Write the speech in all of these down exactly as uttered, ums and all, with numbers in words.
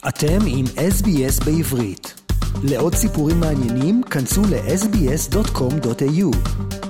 אתם עם אס בי אס בעברית. לעוד סיפורים מעניינים, כנסו ל-אס בי אס דוט קום דוט איי יו.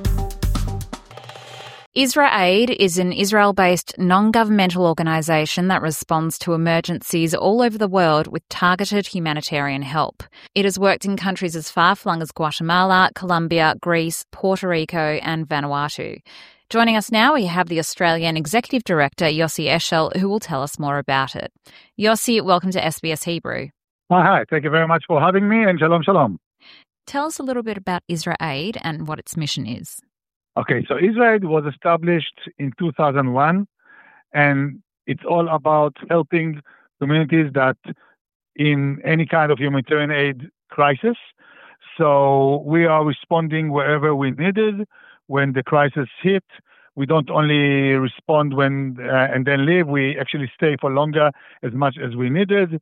IsraAid is an Israel-based non-governmental organisation that responds to emergencies all over the world with targeted humanitarian help. It has worked in countries as far-flung as Guatemala, Colombia, Greece, Puerto Rico and Vanuatu. Joining us now, we have the Australian Executive Director, Yossi Eshel, who will tell us more about it. Yossi, welcome to S B S Hebrew. Hi, hi. Thank you very much for having me, and shalom, shalom. Tell us a little bit about IsraAid and what its mission is. Okay, so IsraAid was established in two thousand one, and it's all about helping communities that in any kind of humanitarian aid crisis. So we are responding wherever we needed. When the crisis hit, we don't only respond when uh, and then leave. We actually stay for longer as much as we needed.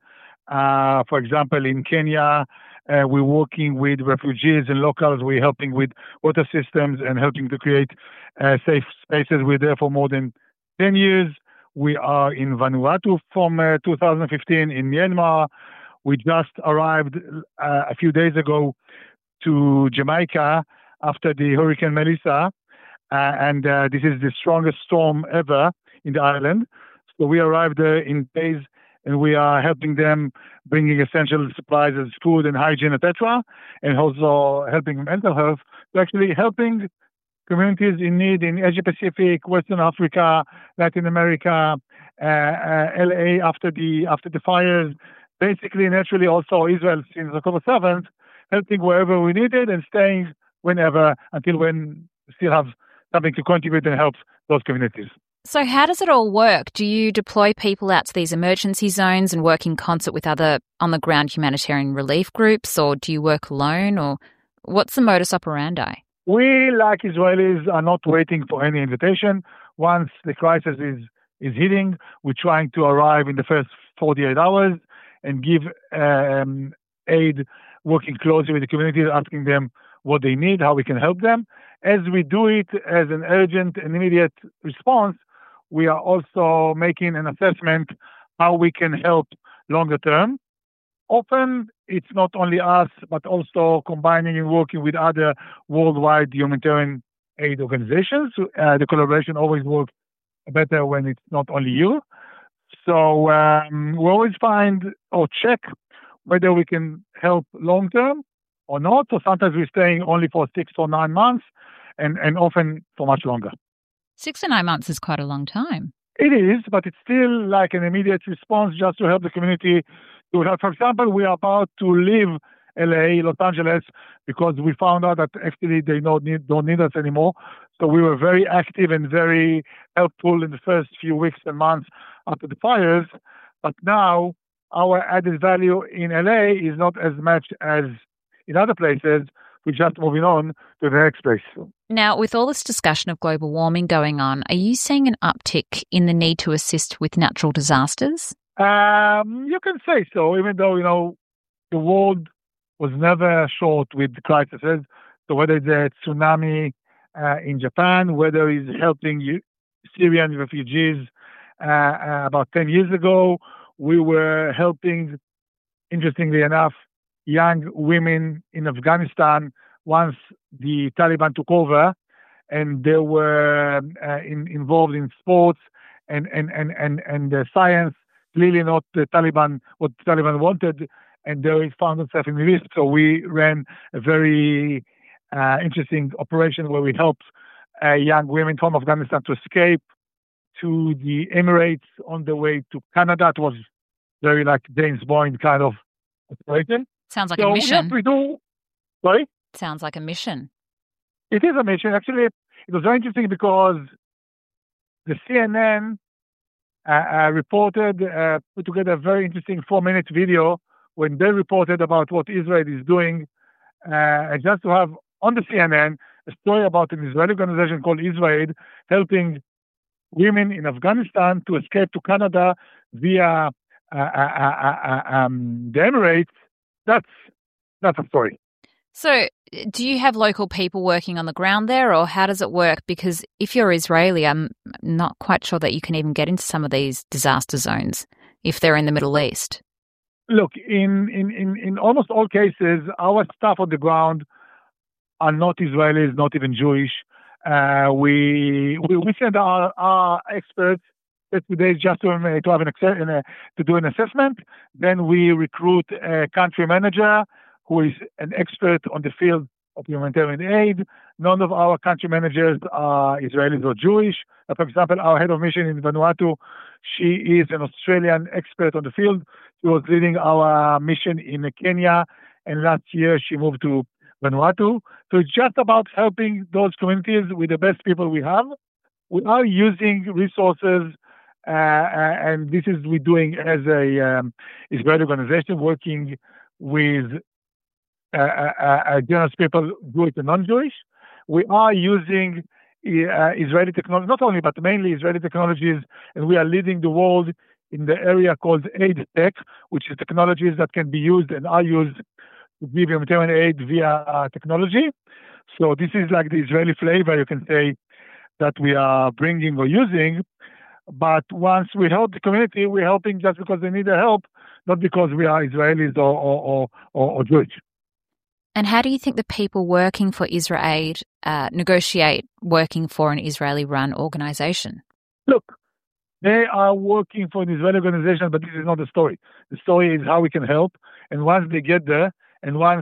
Uh, for example, in Kenya, uh, we're working with refugees and locals. We're helping with water systems and helping to create uh, safe spaces. We're there for more than ten years. We are in Vanuatu from uh, two thousand fifteen, in Myanmar. We just arrived uh, a few days ago to Jamaica after the Hurricane Melissa, uh, and uh, this is the strongest storm ever in the island. So we arrived there in days, and we are helping them, bringing essential supplies as food and hygiene, et cetera, and also helping mental health. So actually helping communities in need in Asia Pacific, Western Africa, Latin America, uh, uh, L A after the after the fires. Basically, naturally, also Israel since October seventh, helping wherever we needed and staying whenever until when we still have something to contribute and help those communities. So how does it all work? Do you deploy people out to these emergency zones and work in concert with other on-the-ground humanitarian relief groups, or do you work alone, or what's the modus operandi? We, like Israelis, are not waiting for any invitation. Once the crisis is, is hitting, we're trying to arrive in the first forty-eight hours and give um, aid, working closely with the community, asking them what they need, how we can help them. As we do it as an urgent and immediate response, we are also making an assessment how we can help longer term. Often it's not only us, but also combining and working with other worldwide humanitarian aid organizations. Uh, the collaboration always works better when it's not only you. So um, we always find or check whether we can help long term or not. So sometimes we're staying only for six or nine months and, and often for much longer. Six to nine months is quite a long time. It is, but it's still like an immediate response just to help the community to help. For example, we are about to leave L A, Los Angeles, because we found out that actually they don't need, don't need us anymore. So we were very active and very helpful in the first few weeks and months after the fires. But now our added value in L A is not as much as in other places. We're just moving on to the next place. Now, with all this discussion of global warming going on, are you seeing an uptick in the need to assist with natural disasters? Um, you can say so, even though, you know, the world was never short with crises. So whether it's a tsunami uh, in Japan, whether it's helping Syrian refugees uh, uh, about ten years ago, we were helping, interestingly enough, young women in Afghanistan once the Taliban took over, and they were uh, in, involved in sports and and and and and uh, science. Clearly not the Taliban what the Taliban wanted, and they found themselves in risk. So we ran a very uh, interesting operation where we helped uh, young women from Afghanistan to escape to the Emirates on the way to Canada. It was very like James Bond kind of operation. Sounds like so a mission. Yes, we do. Sorry? Sounds like a mission. It is a mission. Actually, it was very interesting because the C N N uh, uh, reported, uh, put together a very interesting four-minute video when they reported about what Israel is doing. Uh, and just to have on the C N N a story about an Israeli organization called IsraAid helping women in Afghanistan to escape to Canada via uh, uh, uh, uh, um, the Emirates. That's that's a story. So do you have local people working on the ground there, or how does it work? Because if you're Israeli, I'm not quite sure that you can even get into some of these disaster zones if they're in the Middle East. Look, in, in, in, in almost all cases, our staff on the ground are not Israelis, not even Jewish. Uh, we, we we send our, our experts every day just to, um, to have an access, uh, to do an assessment. Then we recruit a country manager who is an expert on the field of humanitarian aid. None of our country managers are Israelis or Jewish. Uh, for example, our head of mission in Vanuatu, she is an Australian expert on the field. She was leading our mission in Kenya, and last year she moved to Vanuatu. So it's just about helping those communities with the best people we have. We are using resources, uh, and this is we're doing as a um, Israeli organization working with uh, uh, uh, generous people, Jewish and non-Jewish. We are using uh, Israeli technology, not only, but mainly Israeli technologies, and we are leading the world in the area called aid tech, which is technologies that can be used and are used to give humanitarian aid via uh, technology. So this is like the Israeli flavor, you can say, that we are bringing or using. But once we help the community, we're helping just because they need the help, not because we are Israelis or, or, or, or Jewish. And how do you think the people working for IsraAid uh, negotiate working for an Israeli-run organization? Look, they are working for an Israeli organization, but this is not the story. The story is how we can help. And once they get there, and once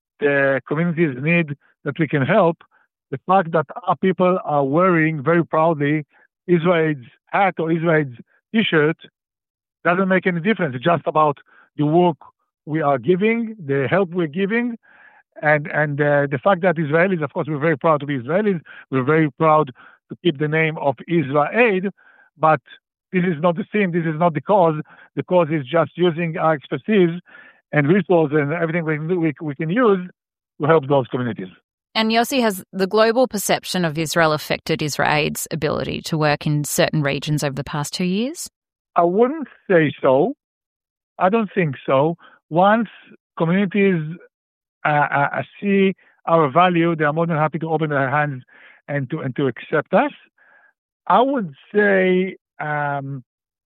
the communities need that we can help, the fact that our people are wearing very proudly Israel's hat or Israel's T-shirt doesn't make any difference. It's just about the work we are giving, the help we're giving, and and uh, the fact that Israelis, of course, we're very proud to be Israelis. We're very proud to keep the name of IsraAid, but this is not the theme. This is not the cause. The cause is just using our expertise and resources and everything we, we, we can use to help those communities. And Yossi, has the global perception of Israel affected IsraAid's ability to work in certain regions over the past two years? I wouldn't say so. I don't think so. Once communities uh, uh, see our value, they are more than happy to open their hands and to and to accept us. I would say um,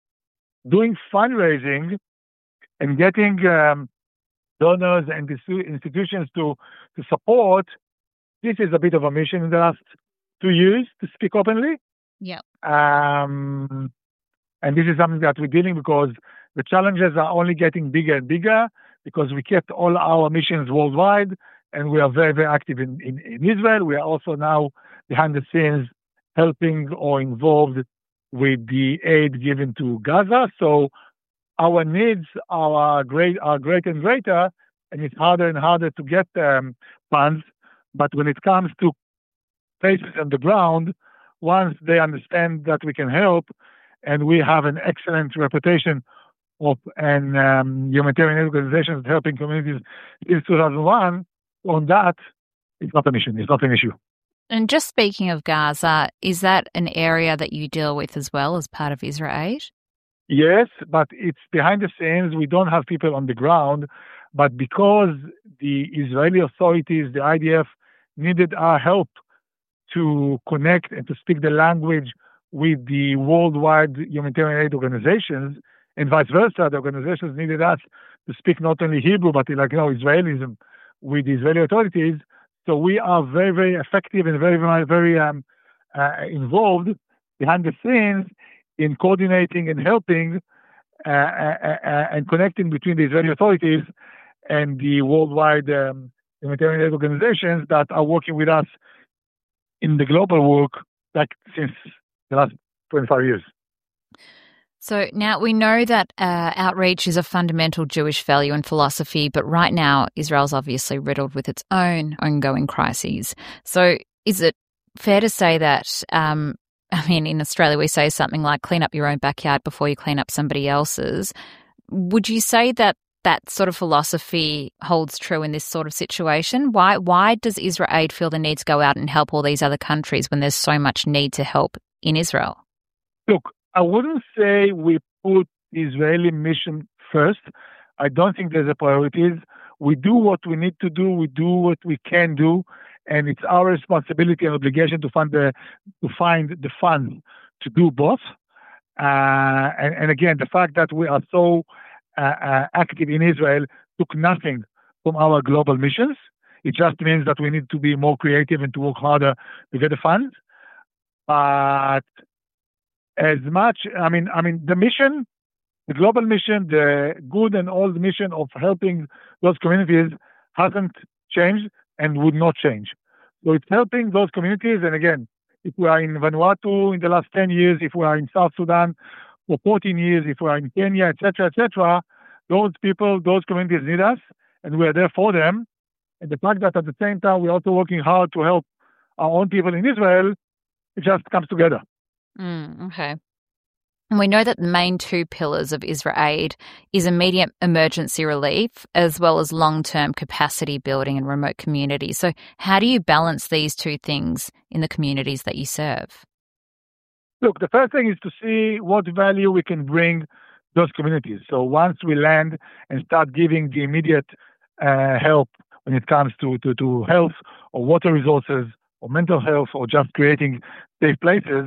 doing fundraising and getting um, donors and institutions to, to support, this is a bit of a mission in the last two years to speak openly. Yeah. Um, and this is something that we're dealing because the challenges are only getting bigger and bigger because we kept all our missions worldwide and we are very, very active in, in, in Israel. We are also now behind the scenes helping or involved with the aid given to Gaza. So our needs are great, are great and greater, and it's harder and harder to get um, funds. But when it comes to places on the ground, once they understand that we can help, and we have an excellent reputation of an um, humanitarian organization helping communities since two thousand one, on that, it's not an issue. It's not an issue. And just speaking of Gaza, is that an area that you deal with as well as part of IsraAid? Yes, but it's behind the scenes. We don't have people on the ground. But because the Israeli authorities, the I D F, needed our help to connect and to speak the language with the worldwide humanitarian aid organizations, and vice versa, the organizations needed us to speak not only Hebrew, but like, you know, Israelism with the Israeli authorities. So we are very, very effective and very, very, very um, uh, involved behind the scenes in coordinating and helping uh, uh, uh, and connecting between the Israeli authorities and the worldwide um, humanitarian aid organizations that are working with us in the global work like since the last twenty-five years. So now we know that uh, outreach is a fundamental Jewish value and philosophy, but right now Israel's obviously riddled with its own ongoing crises. So is it fair to say that, um, I mean, in Australia we say something like clean up your own backyard before you clean up somebody else's. Would you say that that sort of philosophy holds true in this sort of situation? Why why does IsraAid feel the need to go out and help all these other countries when there's so much need to help in Israel? Look, I wouldn't say we put the Israeli mission first. I don't think there's a priorities. We do what we need to do. We do what we can do. And it's our responsibility and obligation to fund the, to find the funds to do both. Uh, and, and again, the fact that we are so uh, uh, active in Israel took nothing from our global missions. It just means that we need to be more creative and to work harder to get the funds. But as much, I mean, I mean, the mission, the global mission, the good and old mission of helping those communities hasn't changed and would not change. So it's helping those communities. And again, if we are in Vanuatu in the last ten years, if we are in South Sudan for fourteen years, if we are in Kenya, et cetera, et cetera, those people, those communities need us, and we are there for them. And the fact that at the same time, we're also working hard to help our own people in Israel, it just comes together. Mm, okay. And we know that the main two pillars of Israel Aid is immediate emergency relief as well as long-term capacity building in remote communities. So how do you balance these two things in the communities that you serve? Look, the first thing is to see what value we can bring those communities. So once we land and start giving the immediate uh, help when it comes to, to, to health or water resources or mental health or just creating safe places,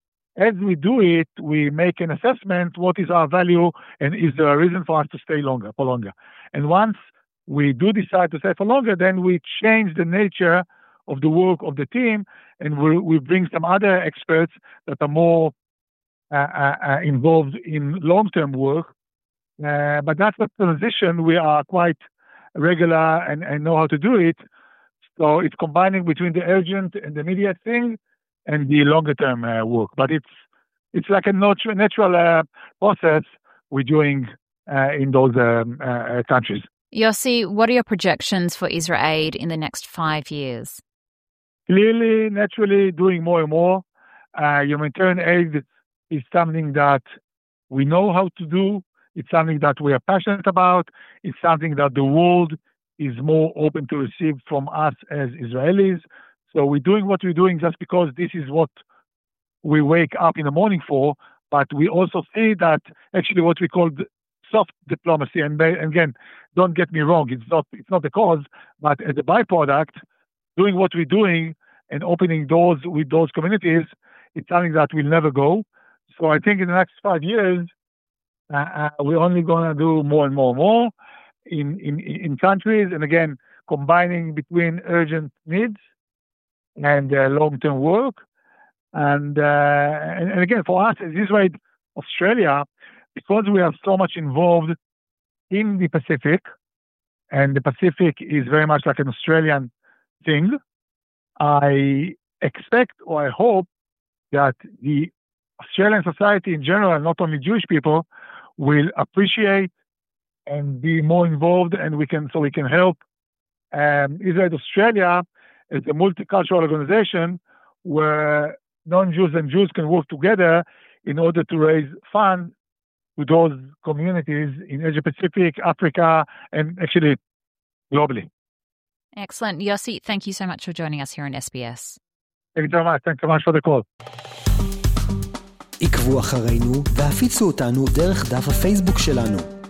as we do it, we make an assessment, what is our value, and is there a reason for us to stay longer, for longer. And once we do decide to stay for longer, then we change the nature of the work of the team, and we, we bring some other experts that are more uh, uh, involved in long-term work. Uh, but that's the transition. We are quite regular and, and know how to do it. So it's combining between the urgent and the immediate thing and the longer-term uh, work. But it's it's like a natu- natural uh, process we're doing uh, in those um, uh, countries. Yossi, what are your projections for Israel Aid in the next five years? Clearly, naturally, doing more and more. Uh, humanitarian aid is something that we know how to do. It's something that we are passionate about. It's something that the world is more open to receive from us as Israelis. So we're doing what we're doing just because this is what we wake up in the morning for, but we also see that actually what we call soft diplomacy, and again, don't get me wrong, it's not it's not the cause, but as a byproduct, doing what we're doing and opening doors with those communities, it's something that will never go. So I think in the next five years, uh, uh, we're only going to do more and more and more in, in, in countries, and again, combining between urgent needs and uh, long-term work. And, uh, and and again, for us as Israel Australia, because we are so much involved in the Pacific, and the Pacific is very much like an Australian thing, I expect or I hope that the Australian society in general, not only Jewish people, will appreciate and be more involved, and we can so we can help um, Israel Australia as a multicultural organization where non-Jews and Jews can work together in order to raise funds to those communities in Asia Pacific, Africa, and actually globally. Excellent. Yossi, thank you so much for joining us here on S B S. Thank you so much. Thanks so much for the call. עקבו אחרינו והפיצו אותנו דרך דף הפייסבוק שלנו.